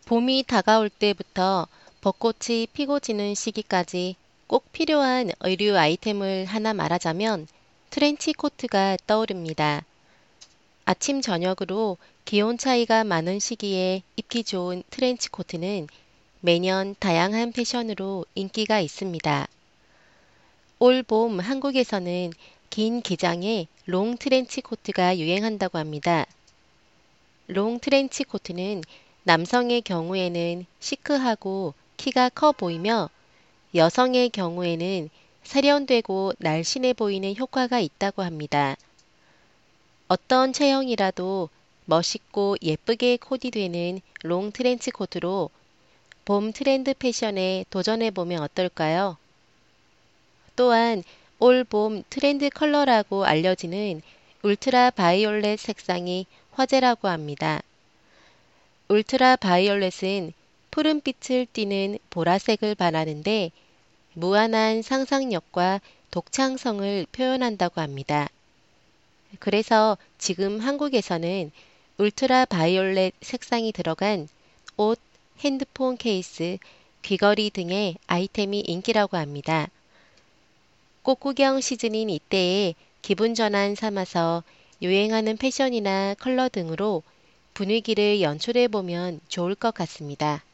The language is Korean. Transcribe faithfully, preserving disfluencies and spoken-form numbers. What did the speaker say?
봄이 다가올 때부터 벚꽃이 피고 지는 시기까지 꼭 필요한 의류 아이템을 하나 말하자면 트렌치 코트가 떠오릅니다. 아침 저녁으로 기온 차이가 많은 시기에 입기 좋은 트렌치 코트는 매년 다양한 패션으로 인기가 있습니다. 올 봄 한국에서는 긴 기장의 롱 트렌치 코트가 유행한다고 합니다. 롱 트렌치 코트는 남성의 경우에는 시크하고 키가 커 보이며 여성의 경우에는 세련되고 날씬해 보이는 효과가 있다고 합니다. 어떤 체형이라도 멋있고 예쁘게 코디되는 롱 트렌치 코트로 봄 트렌드 패션에 도전해보면 어떨까요? 또한 올 봄 트렌드 컬러라고 알려지는 울트라 바이올렛 색상이 화제라고 합니다. 울트라 바이올렛은 푸른빛을 띠는 보라색을 말하는데 무한한 상상력과 독창성을 표현한다고 합니다. 그래서 지금 한국에서는 울트라 바이올렛 색상이 들어간 옷, 핸드폰 케이스, 귀걸이 등의 아이템이 인기라고 합니다. 꽃구경 시즌인 이때에 기분 전환 삼아서 유행하는 패션이나 컬러 등으로 분위기를 연출해 보면 좋을 것 같습니다.